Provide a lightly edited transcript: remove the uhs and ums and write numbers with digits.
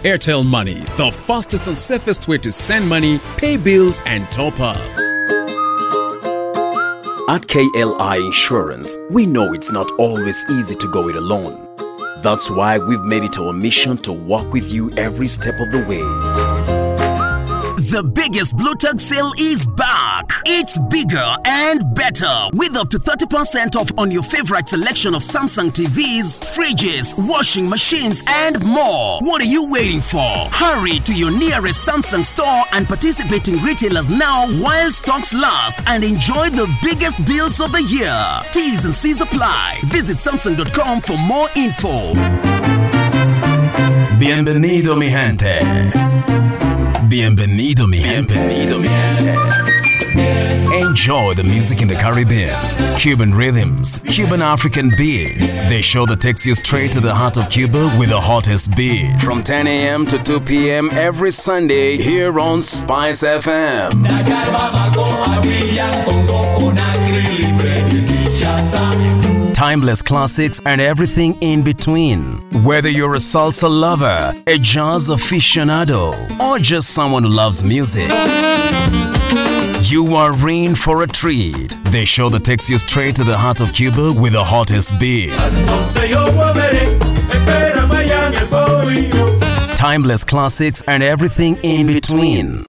Airtel Money, the fastest and safest way to send money, pay bills, and top up. At KLI Insurance, we know it's not always easy to go it alone. That's why we've made it our mission to walk with you every step of the way. The biggest Bluetooth sale is back. It's bigger and better with up to 30% off on your favorite selection of Samsung TVs, fridges, washing machines, and more. What are you waiting for? Hurry to your nearest Samsung store and participating retailers now while stocks last and enjoy the biggest deals of the year. T's and C's apply. Visit Samsung.com for more info. Bienvenido mi gente. Bienvenido mi gente. Bienvenido mi gente. Enjoy the music in the Caribbean. Cuban rhythms, Cuban African beats. The show that takes you straight to the heart of Cuba with the hottest beats. From 10 a.m. to 2 p.m. every Sunday here on Spice FM. Timeless classics and everything in between. Whether you're a salsa lover, a jazz aficionado, or just someone who loves music, you are in for a treat. The show that takes you straight to the heart of Cuba with the hottest beats. Timeless classics and everything in between.